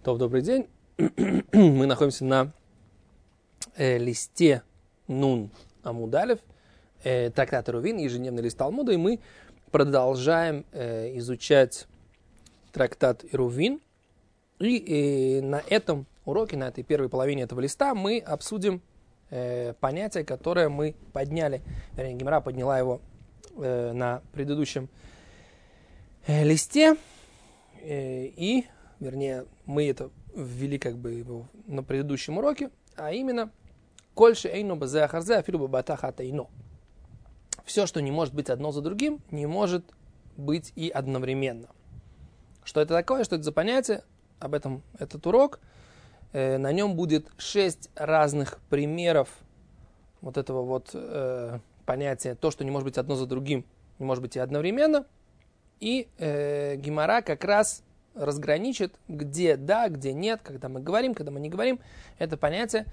Добрый день. Мы находимся на листе Нун Амуд Алеф, трактат Эрувин, ежедневный лист Талмуда, и мы продолжаем изучать трактат Эрувин. И на этом уроке, на этой первой половине этого листа, мы обсудим понятие, которое мы подняли, вернее, Гемара подняла его на предыдущем листе, и вернее, мы это ввели как бы на предыдущем уроке, а именно «Кольше эйно базе ахарзе афилу бабата хата эйно». Все, что не может быть одно за другим, не может быть и одновременно. Что это такое, что это за понятие? Об этом этот урок. На нем будет 6 разных примеров вот этого вот понятия, то, что не может быть одно за другим, не может быть и одновременно. И Гемара как раз разграничит, где да, где нет, когда мы говорим, когда мы не говорим. Это понятие,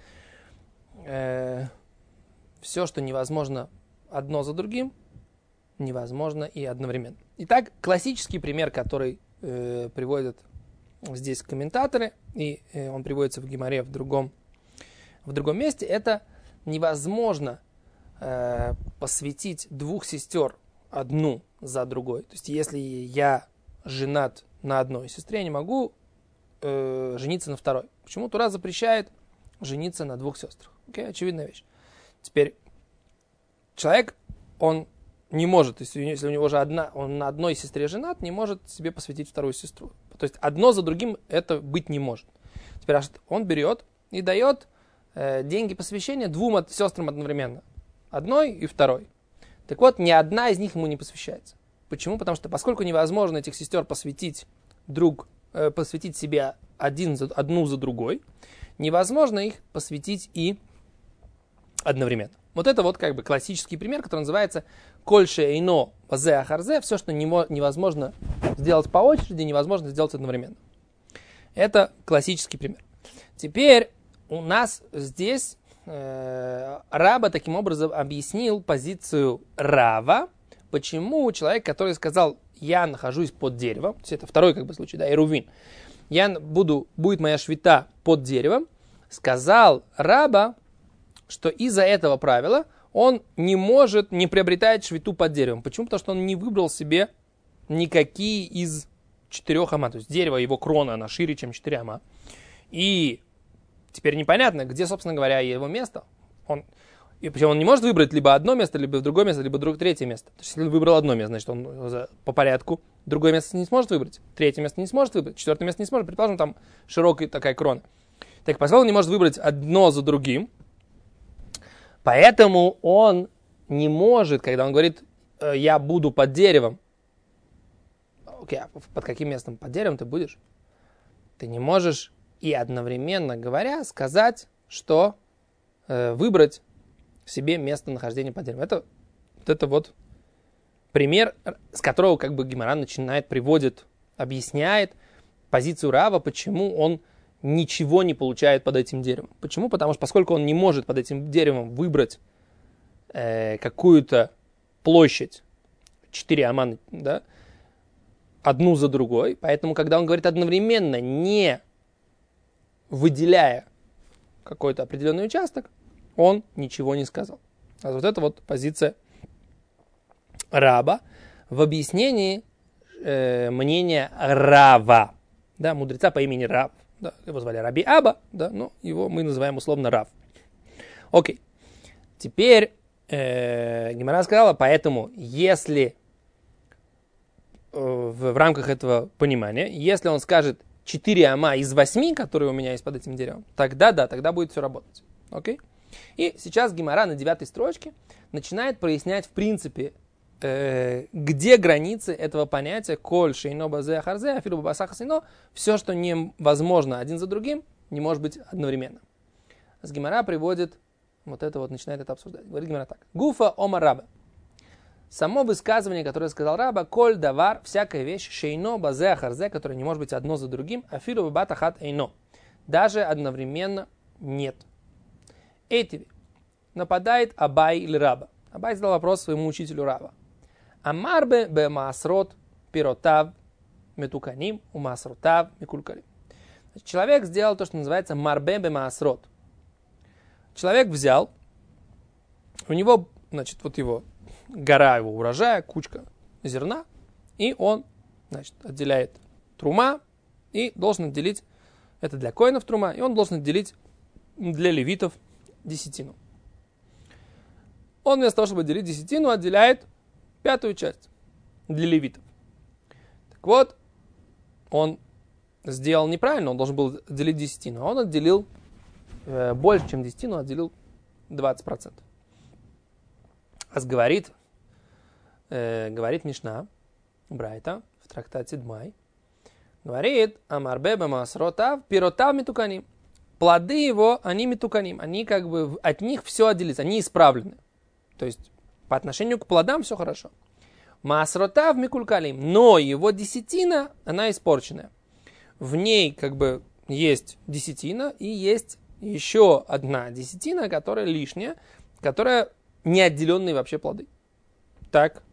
все, что невозможно одно за другим, невозможно и одновременно. Итак, классический пример, который приводят здесь комментаторы, и он приводится в Гемаре в другом месте, это невозможно посвятить двух сестер одну за другой. То есть, если я женат на одной сестре, я не могу жениться на второй. Почему Тора запрещает жениться на двух сестрах? Окей, очевидная вещь. Теперь человек, он не может, если у него же он на одной сестре женат, не может себе посвятить вторую сестру. То есть одно за другим это быть не может. Теперь он берет и дает деньги посвящения двум сестрам одновременно. Одной и второй. Так вот, ни одна из них ему не посвящается. Почему? Потому что поскольку невозможно этих сестер посвятить себе одну за другой, невозможно их посвятить и одновременно. Вот это вот как бы классический пример, который называется «Кольше эйно базе ахарзе», все, что невозможно сделать по очереди, невозможно сделать одновременно. Это классический пример. Теперь у нас здесь Раба таким образом объяснил позицию Рава, почему человек, который сказал «я нахожусь под деревом», то есть это второй как бы случай, да, Эрувин, будет моя швита под деревом, сказал Раба, что из-за этого правила он не приобретает швиту под деревом. Почему? Потому что он не выбрал себе никакие из 4 ама. То есть дерево, его крона, она шире, чем 4 ама. И теперь непонятно, где, собственно говоря, его место. И причем он не может выбрать либо одно место, либо другое место, либо третье место. То есть если он выбрал одно место, значит он по порядку другое место не сможет выбрать, третье место не сможет выбрать, четвертое место не сможет. Предположим, там широкая такая крона. Так, поскольку он не может выбрать одно за другим, поэтому он не может, когда он говорит «я буду под деревом», окей, а под каким местом под деревом ты будешь? Ты не можешь и одновременно говоря сказать, что выбрать себе местонахождение под деревом. Это вот пример, с которого как бы Гемара объясняет позицию Рава, почему он ничего не получает под этим деревом. Почему? Потому что поскольку он не может под этим деревом выбрать какую-то площадь, 4 ама, да, одну за другой, поэтому когда он говорит одновременно, не выделяя какой-то определенный участок, он ничего не сказал. А вот это вот позиция Раба в объяснении мнения Рава, да, мудреца по имени Рав. Да, его звали Раби Аба, да, но его мы называем условно Рав. Окей. Теперь Гемара сказала, поэтому если в рамках этого понимания, если он скажет 4 ама из 8, которые у меня есть под этим деревом, тогда будет все работать. Окей? И сейчас Гемара на 9 строчке начинает прояснять в принципе, где границы этого понятия «коль шейно базе ахарзе, афилу бабаса хасино», все, что невозможно один за другим, не может быть одновременно. С Гемара приводит, начинает это обсуждать. Говорит Гемара так. Гуфа ома раба. Само высказывание, которое сказал Раба, «коль давар», всякая вещь, шейно базе ахарзе, которая не может быть одно за другим, афилу бабата хат эйно. Даже одновременно нет. Эти нападает Абай или Раба. Абай задал вопрос своему учителю Раба. Амарбе бе маасрот пиротав метуканим у маасротав микулькалим. Человек сделал то, что называется марбе бемаасрот. Человек взял, у него, значит, вот его гора его урожая, кучка зерна, и он, значит, отделяет трума и должен отделить, это для коинов трума, и он должен отделить для левитов десятину. Он вместо того, чтобы отделить десятину, отделяет 5-ю часть для левитов. Так вот, он сделал неправильно, он должен был отделить десятину, а он отделил больше, чем десятину, отделил 20%. Говорит Мишна, Брайта, в трактате Дмай, говорит, амарбе бемаасротав пиротав митуканим. Плоды его, они митуканим, они как бы, от них все отделится, они исправлены. То есть, по отношению к плодам все хорошо. Маасротав микулькалим, но его десятина, она испорченная. В ней как бы есть десятина и есть еще одна десятина, которая лишняя, которая неотделенные вообще плоды. Так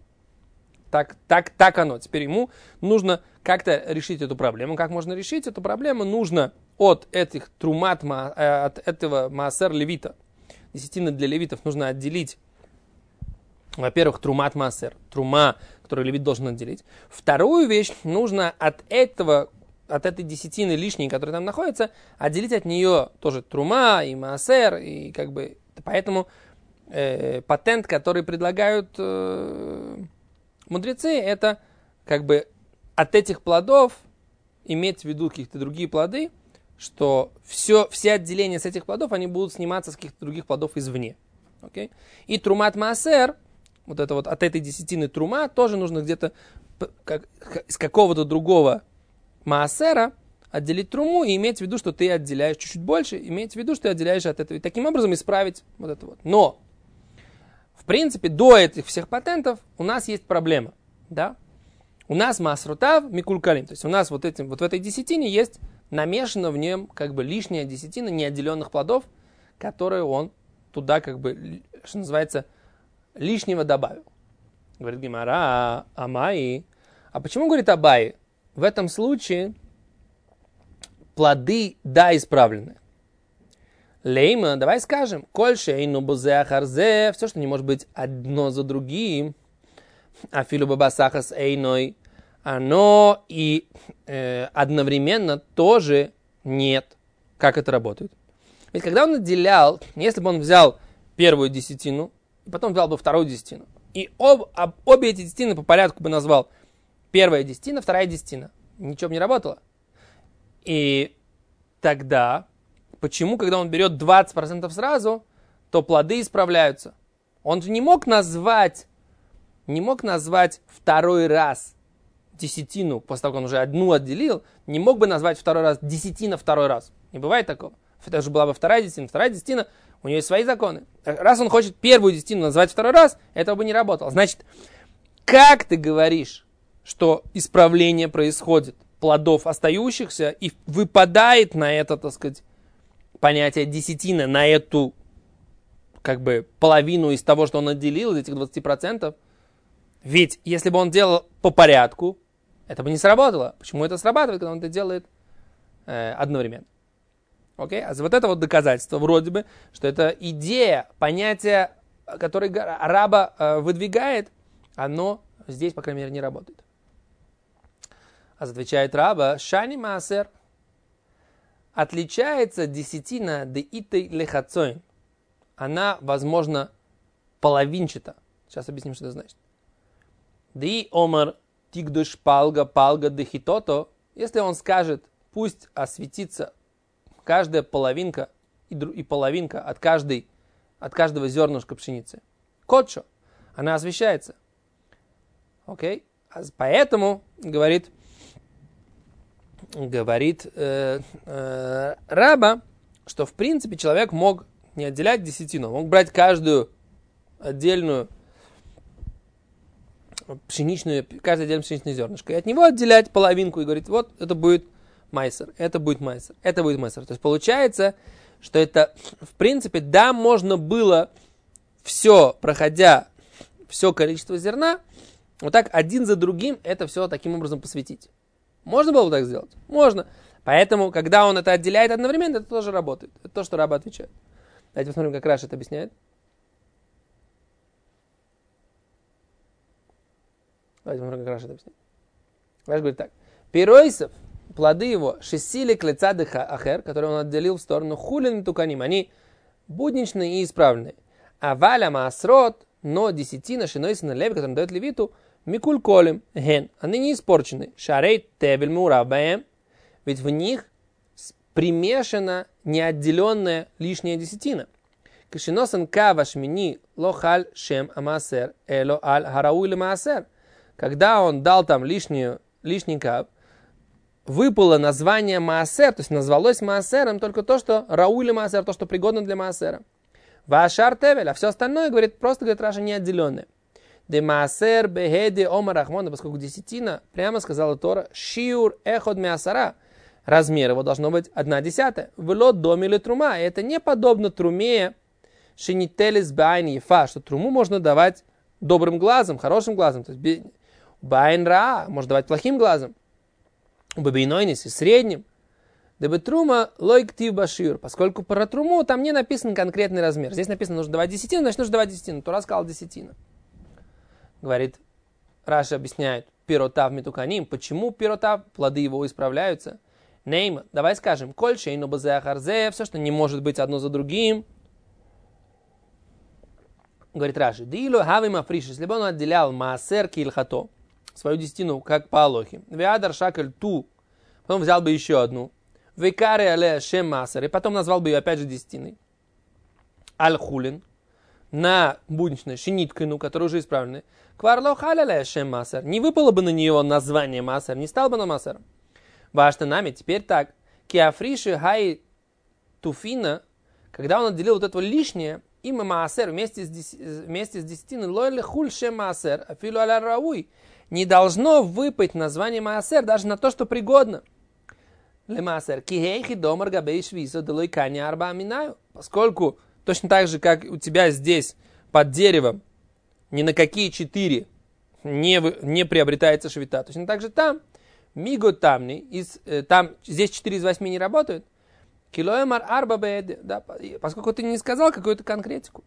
оно. Теперь ему нужно как-то решить эту проблему. Как можно решить эту проблему? Нужно от этих трумат, от этого маасер левита, десятины для левитов, нужно отделить, во-первых, трумат маасер, трума, которую левит должен отделить. Вторую вещь, нужно от этой десятины лишней, которая там находится, отделить от нее тоже трума и маасер, и как бы, поэтому патент, который предлагают мудрецы, это как бы от этих плодов иметь в виду какие-то другие плоды, что все отделения с этих плодов, они будут сниматься с каких-то других плодов извне. Okay? И трумат маасер, вот это вот от этой десятины трума, тоже нужно где-то из какого-то другого маасера отделить труму и иметь в виду, что ты отделяешь чуть-чуть больше, иметь в виду, что ты отделяешь от этого. И таким образом исправить вот это вот. Но, в принципе, до этих всех патентов у нас есть проблема. Да? У нас маасротав микулькалим. То есть у нас вот в этой десятине есть намешано в нем как бы лишняя десятина неотделенных плодов, которые он туда как бы, что называется, лишнего добавил. Говорит Гемара, Амаи. А почему говорит Абай? В этом случае плоды, да, исправлены. Лейма, давай скажем, кольше эйну бузе ахарзе, все, что не может быть одно за другим, афилу бабасахас эйной, оно и одновременно тоже нет. Как это работает? Ведь когда он отделял, если бы он взял первую десятину, и потом взял бы вторую десятину, и обе эти десятины по порядку бы назвал первая десятина, вторая десятина, ничего бы не работало. И тогда, почему, когда он берет 20% сразу, то плоды исправляются? Он же не мог назвать второй раз десятину, после того, как он уже одну отделил, не мог бы назвать второй раз десятина второй раз. Не бывает такого. Это же была бы вторая десятина, у нее есть свои законы. Раз он хочет первую десятину назвать второй раз, этого бы не работало. Значит, как ты говоришь, что исправление происходит плодов остающихся и выпадает на это, так сказать, понятие десятины, на эту как бы половину из того, что он отделил, из этих 20%? Ведь если бы он делал по порядку, это бы не сработало. Почему это срабатывает, когда он это делает одновременно? Окей? А вот это вот доказательство вроде бы, что это идея, понятие, которое раба выдвигает, оно здесь, по крайней мере, не работает. А отвечает раба, шани маасер, отличается десятина де итой лехацоин. Она, возможно, половинчата. Сейчас объясним, что это значит. Ди омар тигдуш палга дехитото, если он скажет, пусть осветится каждая половинка и половинка от каждого зернышка пшеницы. Котчо, она освещается. Окей? Поэтому, говорит раба, что в принципе человек мог не отделять десятину, мог брать каждую отдельную каждое отдельное пшеничное зернышко, и от него отделять половинку и говорить, вот это будет майсер, это будет майсер, это будет майсер. То есть получается, что это, в принципе, да, можно было все, проходя все количество зерна, вот так один за другим это все таким образом посвятить. Можно было бы так сделать? Можно. Поэтому, когда он это отделяет одновременно, это тоже работает. Это то, что Раба отвечает. Давайте посмотрим, как Раши это объясняет. Давайте посмотрим, как Раши это объясняет. Раши говорит так. Пиройсов, плоды его, шесили клеца ахер, которые он отделил в сторону хулин туканим. Они будничные и исправленные. А валя маасрот, но десятина шинойсина леви, который дает левиту, микуль колем, ген. Они не испорчены. Шарей тебель мурабаем. Ведь в них примешана неотделенная лишняя десятина. Кашиносан кавашмини лохаль шем амасер эло аль харауили маасер. Когда он дал там лишний кав, выпало название маасер, то есть назвалось маасером только то, что рауили маасер, то, что пригодно для маасера. Вашар тевель, а все остальное, просто говорит Раша, неотделенное. Де маасер бехеди омар рахмона, поскольку десятина, прямо сказала Тора, шиур эход меасара. Размер его должно быть 1/10. Влот доме или трума. И это не подобно труме шинителис байн ефа, что труму можно давать добрым глазом, хорошим глазом. То есть байн ра можно давать плохим глазом. Бабейнойнис и средним. Дебе трума лойктив башир. Поскольку про труму там не написан конкретный размер. Здесь написано, нужно давать десятину, значит нужно давать десятину. Тора сказал десятина. Говорит, Раша объясняет, пиротав метуканим. Почему пиротав, плоды его исправляются? Нейма, давай скажем, коль шейну базеа харзе, все, что не может быть одно за другим. Говорит Раши, дилу хавим африш, если бы он отделял маасер кильхато, свою десятину, как по Алохе, веадар шакель ту, потом взял бы еще одну, векаре але шем маасер, и потом назвал бы ее опять же десятиной, аль-хулин, на будничной шиниткину, которая уже исправлена, кварло халяля шем маасер, не выпало бы на нее название маасер, не стал бы на маасером. Важно нами теперь так. Киафриши хай туфина, когда он отделил вот это лишнее, има маасер вместе с десятиной, лойли хуль ше маасер, афилу аля рауй, не должно выпасть название маасер даже на то, что пригодно. Ле маасер, кихейхи домар габей швисо, делой каня арба аминаю. Поскольку точно так же, как у тебя здесь под деревом, ни на какие 4 не приобретается швита, точно так же там, миго тамни, там здесь 4 из 8 не работают. Килоэмар арба бэд, да, поскольку ты не сказал какую-то конкретику.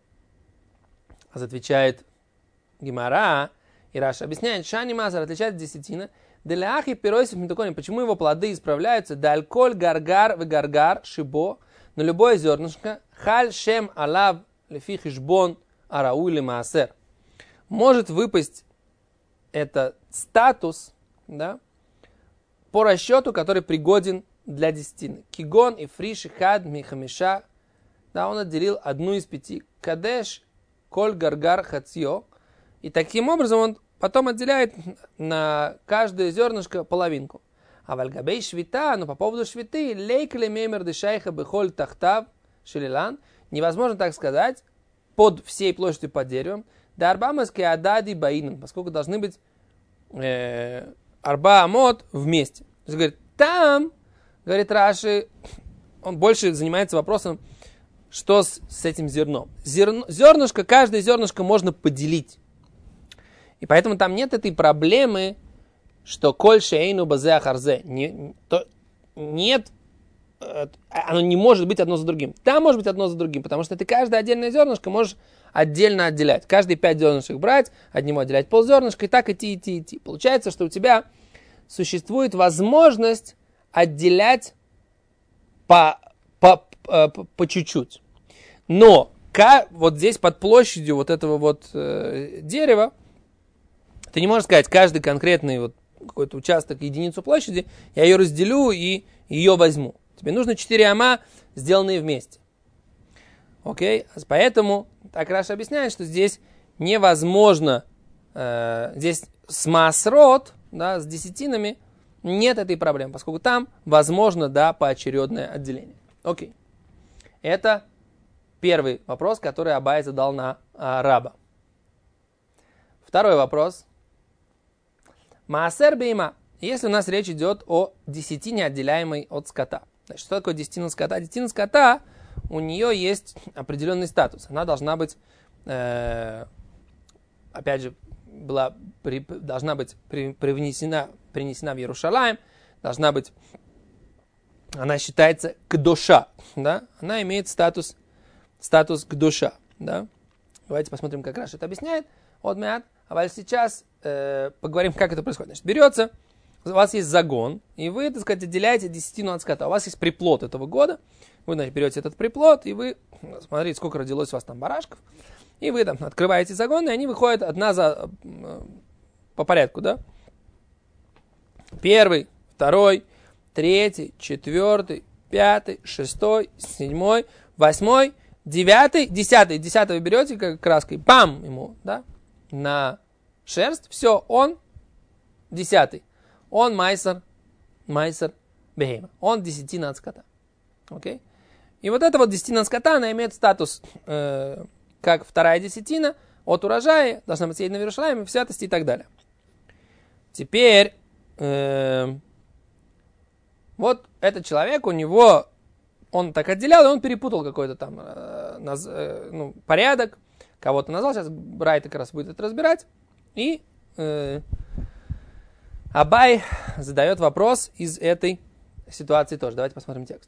Отвечает Гемара, и Раша объясняет, шани мазар отличается десятина, деляхи пиройсов митуконим, почему его плоды исправляются, дальколь гаргар в гаргар шибо, на любое зернышко, халь шем алав лефи хишбон араули маасер. Может выпасть это статус, да, по расчету, который пригоден для десятины. Кигон и фриш, хад, михамиша. Да, он отделил 1 из 5. Кадеш, коль, гаргар, хацьё. И таким образом он потом отделяет на каждое зернышко половинку. А вальгабей швита, но по поводу швиты, лейкли мемер дешайха бехоль тахтав шелилан. Невозможно так сказать, под всей площадью под деревом. Да арбамаски адади баинан, поскольку должны быть арба амот вместе. То есть, говорит, там, говорит Раши, он больше занимается вопросом, что с этим зерном. Зернышко, каждое зернышко можно поделить. И поэтому там нет этой проблемы, что коль шейну базе ахарзе. Нет, оно не может быть одно за другим. Там может быть одно за другим, потому что ты каждое отдельное зернышко можешь отдельно отделять. Каждые 5 зернышек брать, от него отделять ползернышка, и так идти. Получается, что у тебя существует возможность отделять по чуть-чуть. Но вот здесь под площадью вот этого вот дерева ты не можешь сказать, каждый конкретный вот какой-то участок, единицу площади, я ее разделю и ее возьму. Тебе нужно 4 ама, сделанные вместе. Окей? Поэтому так Раша объясняет, что здесь невозможно, здесь с маасрот, да, с десятинами, нет этой проблемы, поскольку там возможно, да, поочередное отделение. Окей. Это первый вопрос, который Абай задал на раба. Второй вопрос. Маасер бейма. Если у нас речь идет о десятине, отделяемой от скота. Значит, что такое десятина скота? Десятина скота, у нее есть определенный статус. Она должна быть, опять же, должна быть принесена в Иерушалаим, должна быть она считается кдоша, да? Она имеет статус кдоша, да? Давайте посмотрим, как Раши это объясняет. Вот мят. А сейчас поговорим, как это происходит. Значит, берется, у вас есть загон, и вы, так сказать, отделяете десятину от скота. У вас есть приплод этого года. Вы, значит, берете этот приплод, и вы смотрите, сколько родилось у вас там барашков. И вы там открываете загон, и они выходят по порядку, да? Первый, второй, третий, четвертый, пятый, шестой, седьмой, восьмой, девятый, десятый. Десятый вы берете как краской, бам, ему, да, на шерсть. Все, он десятый. Он майсер бехема. Он десятина от скота. Окей? И вот эта вот десятина от скота, она имеет статус, как вторая десятина от урожая, должна быть съедена в Иерушалайме, в святости и так далее. Теперь, вот этот человек, он так отделял, и он перепутал какой-то там порядок, кого-то назвал, сейчас Брайта как раз будет это разбирать, и Абай задает вопрос из этой ситуации тоже. Давайте посмотрим текст.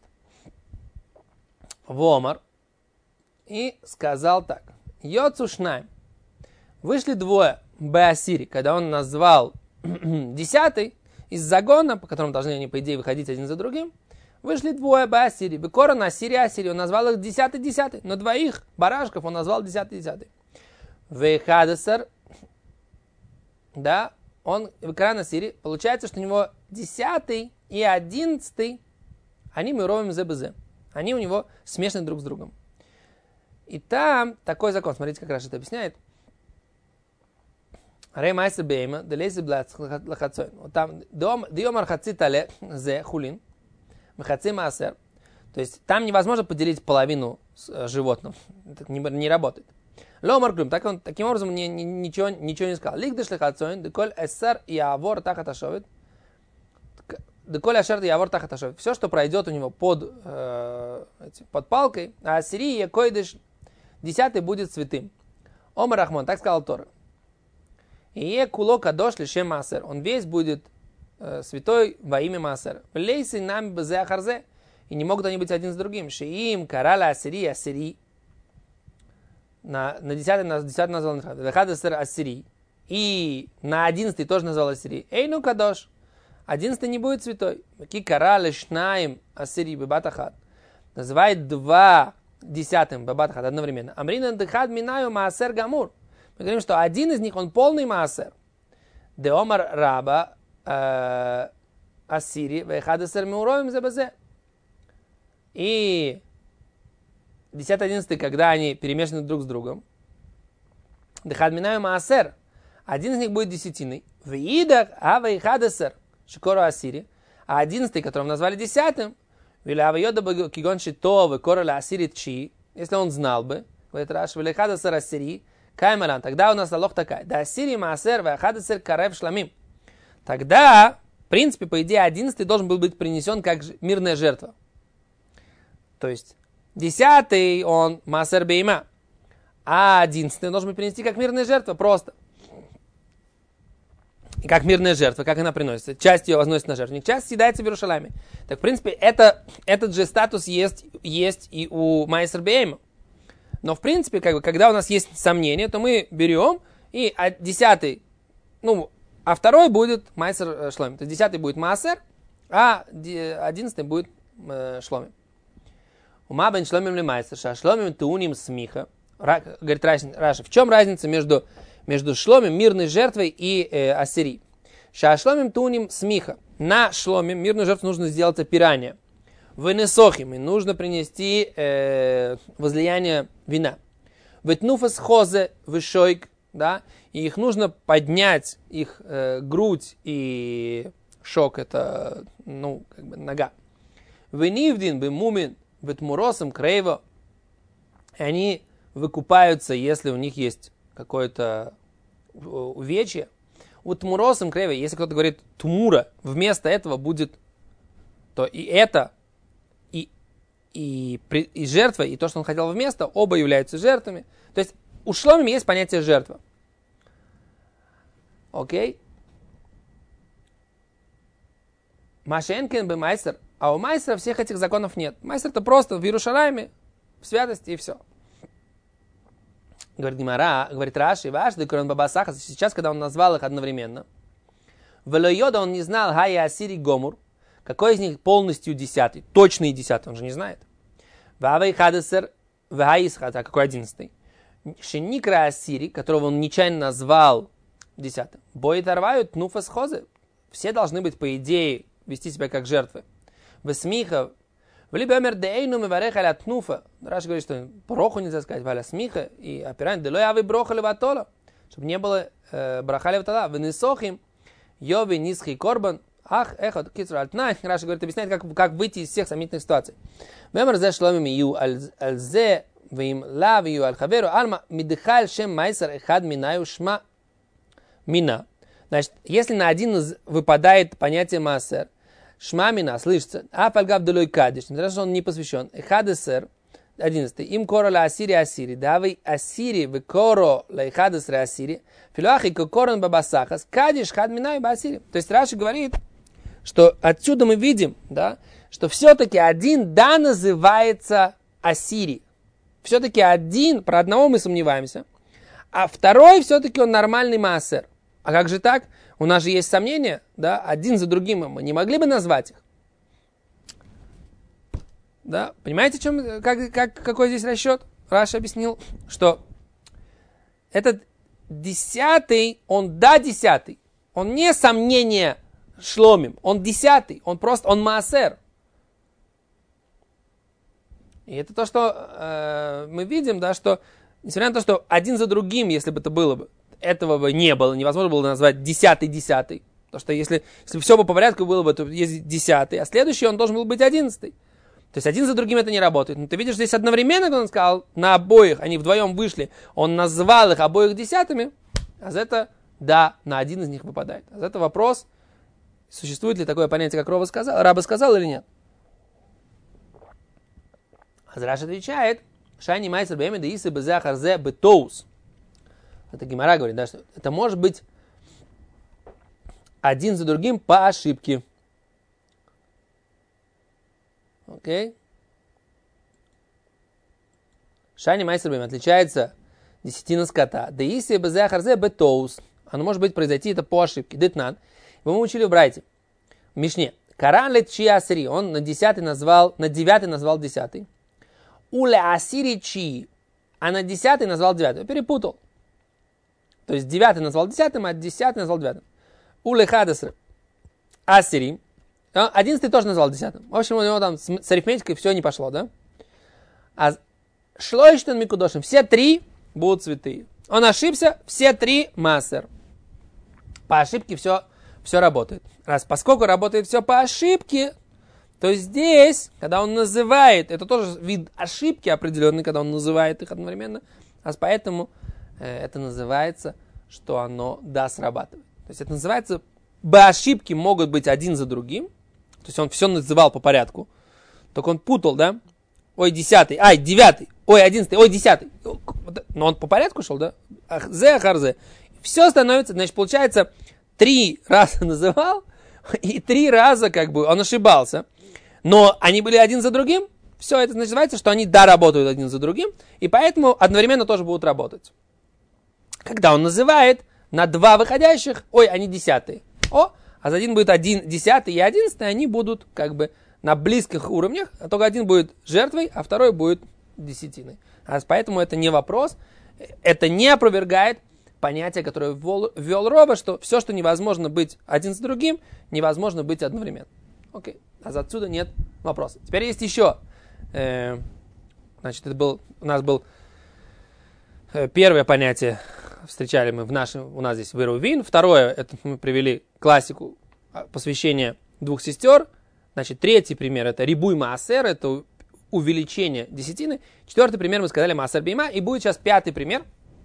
Вомар и сказал так. Йоцушнайм. Вышли двое Беасири, когда он назвал 10 из загона, по которому должны они, по идее, выходить один за другим. Вышли двое Беасири. Бекора на Асири. Он назвал их 10. Но двоих барашков он назвал 10. Вейхадесар. Да, он Бекора на Асири. Получается, что у него 10 и 11, они мировым ЗБЗ. Они у него смешаны друг с другом. И там такой закон. Смотрите, как Раши это объясняет. Рей майсер бейма, делейси блац лахацой. Там диомар хацитале зе хулин, махаци маасер. То есть там невозможно поделить половину животным. Это не работает. Ломар клюм. Таким образом ничего не сказал. Лик деш лахацой, деколь эссар и авор тахат ашовит. Деколь ашер и авор тахат ашовит. Все, что пройдет у него под палкой, а Ассирия койдеш 10 будет святым. Омар Рахмон, так сказал Тора. И куло кадош лишем маасер. Он весь будет святой во имя маасер. Лейси нами бзе ахарзе. И не могут они быть один с другим. Шиим карала ассири. На 10 назвал Хадасер ассири. И на 11 тоже назвал ассири. Эйну кадош. 11 не будет святой. Ки карала шнаим ассири бебатахат. Называет 2 10 бебатахат одновременно. Амрина дехад минаю маасер гамур. Мы говорим, что один из них, он полный маасер. Де омар раба ассири вехадасер меуровим зебазе. И 10-11, когда они перемешаны друг с другом, дехад минаю маасер. Один из них будет десятиной. Виидах ава и хадасер шикора ассири. А 11, которого назвали 10-м, вилява йода кигон шито векора ассири чи, если он знал бы, говорит Раш, виля хадасер ассири, Каймалан, тогда у нас алох такая. Да Ассири маасер вахадасер карев шламим. Тогда, в принципе, по идее, 11 должен был быть принесен как мирная жертва. То есть, 10 он маасер бейма, а 11 должен быть принести как мирная жертва, просто. И как мирная жертва, как она приносится. Часть ее возносится на жертвенник, часть съедается в Иерушалайме. Так, в принципе, этот же статус есть и у маасер бейма. Но, в принципе, когда у нас есть сомнения, то мы берем, и 10, а второй будет майсер шломим. То есть 10 будет маасер, а 11 будет шломим. Ума бен шломим ли майсер, ша шломим тууним смиха. Говорит Раша, в чем разница между шломим, мирной жертвой, и ассири? Ша шломим тууним смиха. На шломим, мирную жертву, нужно сделать опирание. Венесохим, и нужно принести возлияние вина. Ветнуфас хозе вышойк, да, и их нужно поднять, их грудь и шок, это, нога. Венивдин бемумин ветмуросом крейво, они выкупаются, если у них есть какое-то увечье. У тмуросом крейво, если кто-то говорит тмура, вместо этого будет, то и это, и жертва, и то, что он хотел вместо, оба являются жертвами. То есть у шломим есть понятие жертва. Окей? Машенкин бы майсер А у Майсера всех этих законов нет. Майсер это просто в Иерушалайме, в святости и все. Говорит Гемара, говорит Раши, ваш декорон бабасаха, сейчас, когда он назвал их одновременно, Велойода он не знал, Хая Асири Гомур, какой из них полностью 10, точный 10, он же не знает. Вавай Хадесер, Ваисхат, а какой 11? Шеникра Асири, которого он нечаянно назвал 10. Боит арвают нуфас хозе. Все должны быть, по идее, вести себя как жертвы. Весмиха, влибемер дейну меварех аля тнуфа. Раши говорит, что броху нельзя сказать, валя смиха, и опирать, делой авы броха леватола, чтобы не было браха леватола. Венесохим, йови нисхи корбан, ах, эхот, кицру альтнай. Раши говорит, объясняет, как выйти из всех сомнительных ситуаций. Вемер зе шломим ию альзе вим лав ию аль-хаверу альма мидхаль шем майсер эхад минаю шма мина. Значит, если на один из выпадает понятие маасер, шма мина, слышится, а фальгав делой кадиш, несмотря что он не посвящен, эхадесер, 11. Им коро ла асири асири, давай асири в коро ла эхадесер асири, филуахи кокорон бабасахас, кадиш хад минаю ба асири. То есть Раши говорит, что отсюда мы видим, да, что все-таки один да называется асири. Все-таки один, про одного мы сомневаемся, а второй все-таки он нормальный маасер. А как же так? У нас же есть сомнения, да, один за другим мы не могли бы назвать их. Да, понимаете, какой здесь расчет? Раша объяснил, что этот 10, он да 10, он не сомнение шломим, он 10, он просто, он маасер. И это то, что мы видим, да, что, несмотря на то, что один за другим, если бы это было бы, этого бы не было, невозможно было назвать 10. Потому что если все бы по порядку было бы, то есть 10, а следующий он должен был быть 11. То есть один за другим это не работает. Но ты видишь, здесь одновременно, когда он сказал, на обоих, они вдвоем вышли, он назвал их обоих 10, а за это, да, на один из них выпадает. А за это вопрос, существует ли такое понятие, как Раба сказал или нет. Азраш отвечает, Шайни майсер бэми да исы бэзэ харзе бэтоус. Это Гемара говорит, да, что это может быть один за другим по ошибке. Окей? Шайни майсер бэми отличается десятина скота. Да исы бэзэ харзе бэтоус. Оно может быть произойти это по ошибке. Дытнан. Мы учили в Брайте. В Мишне. Каран лет чи асри. Он на 9 назвал 10. Уле асири чи. А на 10 назвал 9. Перепутал. То есть 9 назвал 10, а 10 назвал 9. Уле хадеср асири. 11 тоже назвал 10. В общем, у него там с арифметикой все не пошло, да? А шлоиштен микудошим. Все 3 будут святые. Он ошибся, все 3 маасер. По ошибке все работает. Поскольку работает все по ошибке, то здесь, когда он называет, это тоже вид ошибки определенный, когда он называет их одновременно, поэтому это называется, что оно да срабатывает. То есть это называется, ошибки могут быть один за другим, то есть он все называл по порядку, только он путал, да? Ой, 10, 9, ой, 11, ой, 10. Но он по порядку шел, да? Зе, ахарзе. Все становится, значит, получается, 3 раза называл, и 3 раза как бы он ошибался. Но они были один за другим. Все это называется, что они да работают один за другим. И поэтому одновременно тоже будут работать. Когда он называет на 2 выходящих, ой, они 10. А за один будет 10 и 11, они будут как бы на близких уровнях. А только один будет жертвой, а второй будет десятиной. Поэтому это не вопрос. Это не опровергает понятие, которое ввел Роба, что все, что невозможно быть один с другим, невозможно быть одновременно. Окей. А отсюда нет вопроса. Теперь есть еще. Значит, у нас был первое понятие, встречали мы у нас здесь в Эрувин. Второе, это мы привели классику посвящения 2 сестер. Значит, третий пример, это рибуй маасер, это увеличение десятины. 4-й пример мы сказали маасер бейма. И будет сейчас 5-й пример.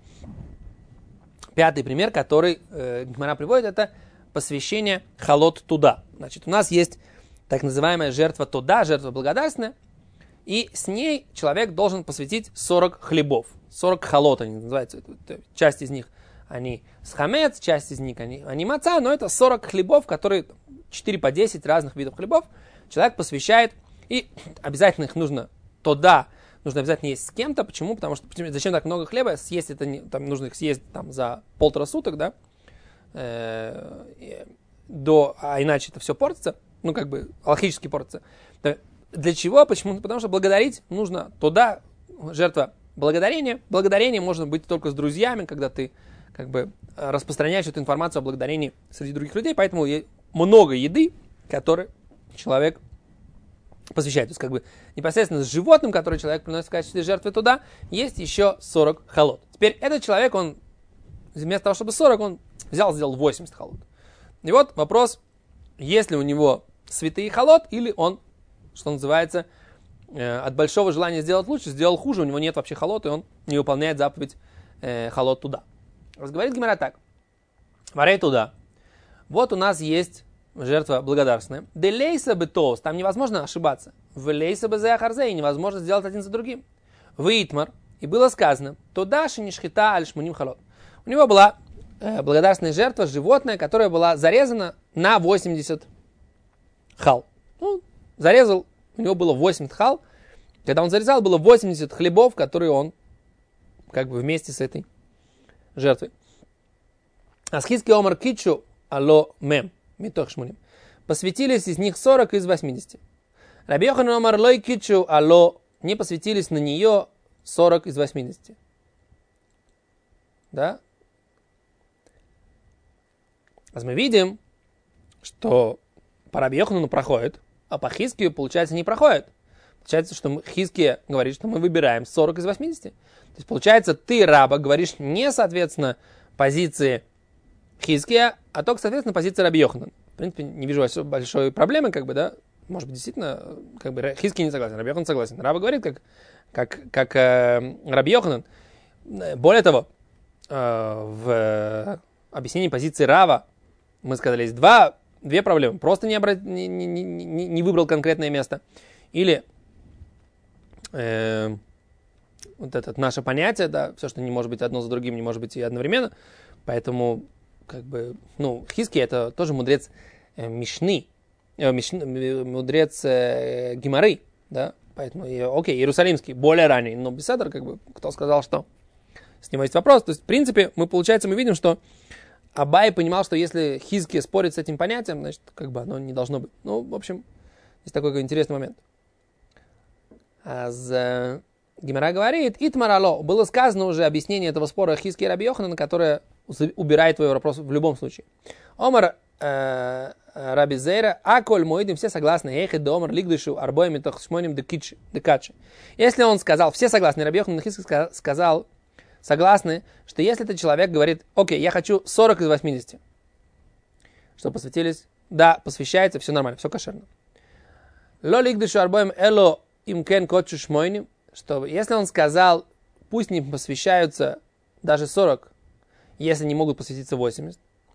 5-й пример, который Гемара приводит, это посвящение халот туда. Значит, у нас есть так называемая жертва туда, жертва благодарственная, и с ней человек должен посвятить 40 хлебов. 40 халот они называются. Часть из них они с хамец, часть из них они маца, но это 40 хлебов, которые 4 по 10 разных видов хлебов. человек посвящает, и обязательно их нужно обязательно есть с кем-то. Почему? Потому что зачем так много хлеба? Съесть это там, нужно их съесть там, за 1,5 суток, да? А иначе это все портится, алхимически портится. Для чего? Почему? Потому что благодарить нужно туда, жертва благодарения. Благодарение можно быть только с друзьями, когда ты распространяешь эту информацию о благодарении среди других людей, поэтому много еды, которые человек посвящает. То есть непосредственно с животным, который человек приносит в качестве жертвы туда, есть еще 40 халот. Теперь этот человек, он вместо того, чтобы 40, он сделал 80 халот. И вот вопрос, есть ли у него святые халот, или он, что называется, от большого желания сделать лучше, сделал хуже, у него нет вообще халот, и он не выполняет заповедь халот туда. Говорит Гемара так. Варей туда. Вот у нас есть жертва благодарственная. Делейса бетос, там невозможно ошибаться. Велейса безеахарзе, невозможно сделать один за другим. Витмар, и было сказано, туда шинишхита аль-шмуним халот. У него была благодарственная жертва, животное, которое была зарезано на 80 хал. Зарезал, у него было 80 хал. Когда он зарезал, было 80 хлебов, которые он вместе с этой жертвой. Асхиски омар кичу ало мем. Митох шмуним. Посвятились из них 40 из 80. Раби Йоханан омар лой кичу ало. Не посвятились на нее 40 из 80. Да? Мы видим, что по Раби Йоханану проходит, а по Хискию, получается, не проходит. Получается, что Хиския говорит, что мы выбираем 40 из 80. То есть, получается, ты, раба, говоришь не, соответственно, позиции Хиския, а только, соответственно, позиции Раби Йоханана. В принципе, не вижу большой проблемы, да. Может быть, действительно, Хиския не согласен, Раби Йоханан согласен. Раба говорит, как Раби Йоханан. Более того, в объяснении позиции Рава мы сказали, есть две проблемы. Просто не выбрал конкретное место. Или вот это наше понятие, да, все, что не может быть одно за другим, не может быть и одновременно. Поэтому, Хиския это тоже мудрец Мишны, мудрец Гемары, да, поэтому, иерусалимский, более ранний, но Беседер, кто сказал, что с него есть вопрос. То есть, в принципе, мы видим, что Абай понимал, что если Хиския спорит с этим понятием, значит, оно не должно быть. В общем, есть такой интересный момент. Гемара говорит, Итмарало, было сказано уже объяснение этого спора Хиския и Раби Йоханана, которое убирает твой вопрос в любом случае. Омар Раби Зейра, аколь моидим, все согласны, ехет до омар лигдышу арбоями тохшмоним декачи. Если он сказал, все согласны, Раби Йоханан Хиския сказал, согласны, что если этот человек говорит, я хочу 40 из 80, что посвятились, да, посвящается, все нормально, все кошерно. Ло лигдышу арбоям эло имкен кочу шмойним, что если он сказал, пусть не посвящаются даже 40, если не могут посвятиться 80,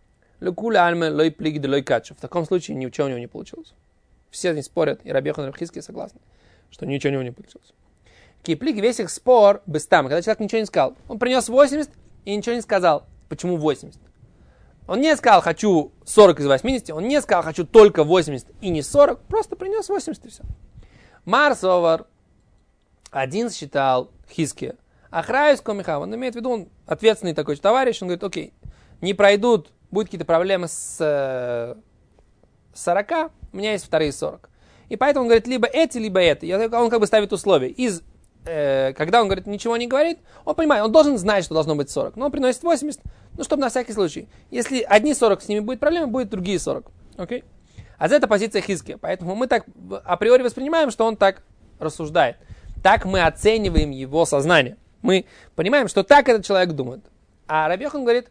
в таком случае ничего у него не получилось. Все не спорят, и Раби Йоханан и Хиския согласны, что ничего у него не получилось. Киплик весь их спор без там, когда человек ничего не сказал. Он принес 80 и ничего не сказал. Почему 80? Он не сказал, хочу 40 из 80, он не сказал, хочу только 80 и не 40, просто принес 80 и все. Марсовар один считал Хиския. Ахраюс комихав, он имеет в виду, он ответственный такой товарищ, он говорит, не пройдут, будут какие-то проблемы с 40, у меня есть вторые 40. И поэтому он говорит, либо эти, либо это. Он ставит условия. Когда он говорит, ничего не говорит, он понимает, он должен знать, что должно быть 40. Но он приносит 80, чтобы на всякий случай. Если одни 40, с ними будет проблема, будет другие 40. Окей? А это позиция Хиския. Поэтому мы так априори воспринимаем, что он так рассуждает. Так мы оцениваем его сознание. Мы понимаем, что так этот человек думает. А Раби Йоханан говорит,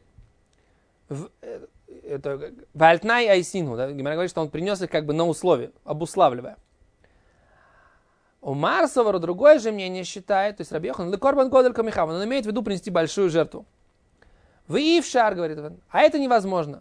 вальтнай айсину, да? Гемара говорит, что он принес их на условие, обуславливая. У Марсовара другое же мнение считает, то есть Раби Йоханан, лекорбан годель камихав, он имеет в виду принести большую жертву. Вы ившар, говорит он, а это невозможно.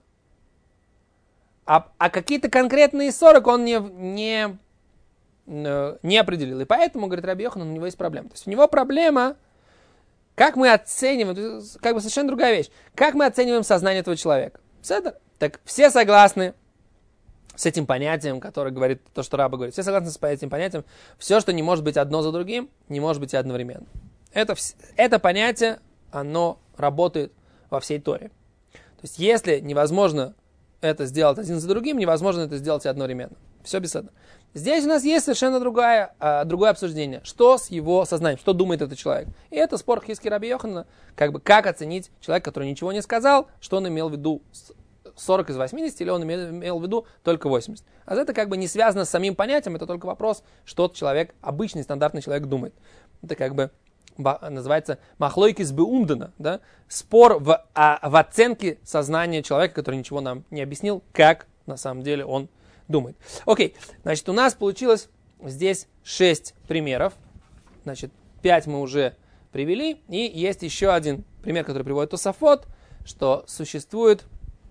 А какие-то конкретные 40 он не определил. И поэтому, говорит Раби Йоханан, у него есть проблема. То есть у него проблема, как мы оцениваем, совершенно другая вещь. Как мы оцениваем сознание этого человека. Так все согласны, с этим понятием, которое говорит то, что Раба говорит. Все согласны с этим понятием. Все, что не может быть одно за другим, не может быть и одновременно. Это понятие, оно работает во всей Торе. То есть, если невозможно это сделать один за другим, невозможно это сделать и одновременно. Все беседно. Здесь у нас есть совершенно другое обсуждение. Что с его сознанием, что думает этот человек. И это спор Хизки Раби Йоханана, как оценить человека, который ничего не сказал, что он имел в виду 40 из 80, или он имел в виду только 80. А это не связано с самим понятием, это только вопрос, что человек, обычный, стандартный человек думает. Это называется махлойкис беумдана, да? Спор в оценке сознания человека, который ничего нам не объяснил, как на самом деле он думает. Окей, значит, у нас получилось здесь 6 примеров. Значит, 5 мы уже привели, и есть еще один пример, который приводит Тосафот, что существует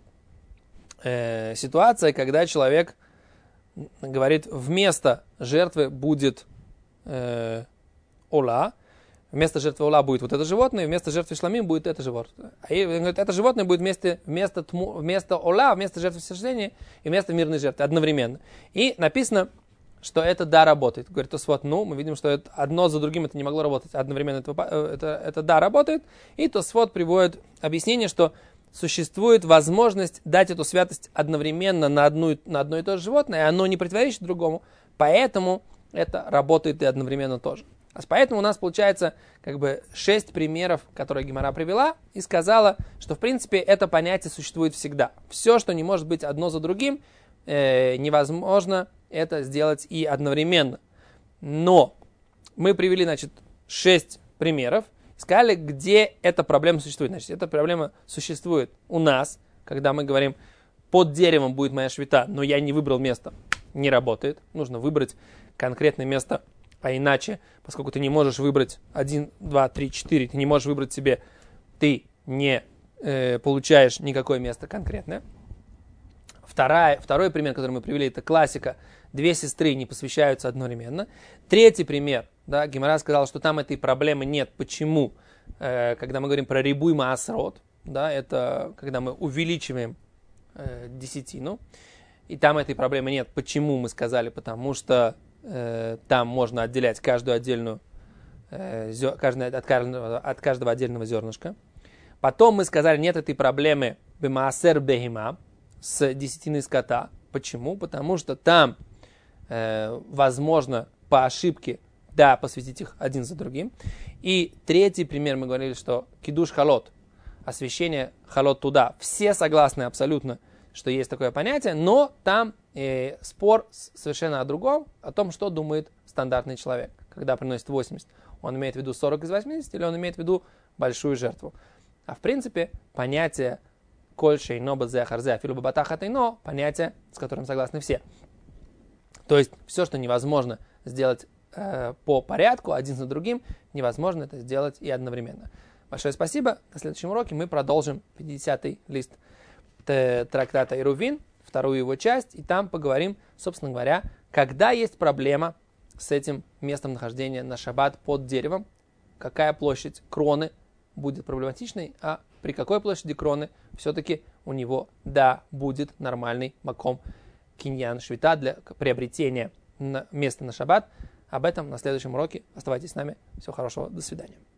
ситуация, когда человек говорит, вместо жертвы будет ола, вместо жертвы ола будет вот это животное, вместо жертвы шламим будет это животное. И это животное будет вместо ола, вместо жертвы всесожжения и вместо мирной жертвы одновременно. И написано, что это да работает. Говорит Тосфот, мы видим, что это одно за другим это не могло работать, одновременно это да работает. И Тосфот приводит объяснение, что существует возможность дать эту святость одновременно на одно и то же животное, и оно не противоречит другому, поэтому это работает и одновременно тоже. Поэтому у нас получается 6 примеров, которые Гемара привела, и сказала, что в принципе это понятие существует всегда. Все, что не может быть одно за другим, невозможно это сделать и одновременно. Но мы привели, 6 примеров, сказали, где эта проблема существует. Значит, эта проблема существует у нас, когда мы говорим, под деревом будет моя швита, но я не выбрал место. Не работает. Нужно выбрать конкретное место, а иначе, поскольку ты не можешь выбрать 1, 2, 3, 4, ты не можешь выбрать себе, ты не получаешь никакое место конкретное. Второй пример, который мы привели, это классика. 2 сестры не посвящаются одновременно. Третий пример. Да, Гемара сказал, что там этой проблемы нет. Почему? Когда мы говорим про рибуй маасрот, да, это когда мы увеличиваем десятину, и там этой проблемы нет. Почему мы сказали? Потому что там можно отделять каждую отдельную, от каждого отдельного зернышка. Потом мы сказали, нет этой проблемы бемаасер бехима, с десятиной скота. Почему? Потому что там возможно по ошибке посвятить их один за другим. И третий пример, мы говорили, что кидуш халот, освящение халот туда. Все согласны абсолютно, что есть такое понятие, но там спор совершенно о другом, о том, что думает стандартный человек, когда приносит 80. Он имеет в виду 40 из 80 или он имеет в виду большую жертву. А в принципе, понятие кольшей ноба зе харзе афилу бабатаха тайно, понятие, с которым согласны все. То есть, все, что невозможно сделать по порядку, один за другим, невозможно это сделать и одновременно. Большое спасибо. На следующем уроке мы продолжим 50-й лист трактата Ирувин, вторую его часть, и там поговорим, собственно говоря, когда есть проблема с этим местом нахождения на шаббат под деревом, какая площадь кроны будет проблематичной, а при какой площади кроны все-таки у него, будет нормальный маком киньян швита для приобретения места на шаббат. Об этом на следующем уроке. Оставайтесь с нами. Всего хорошего. До свидания.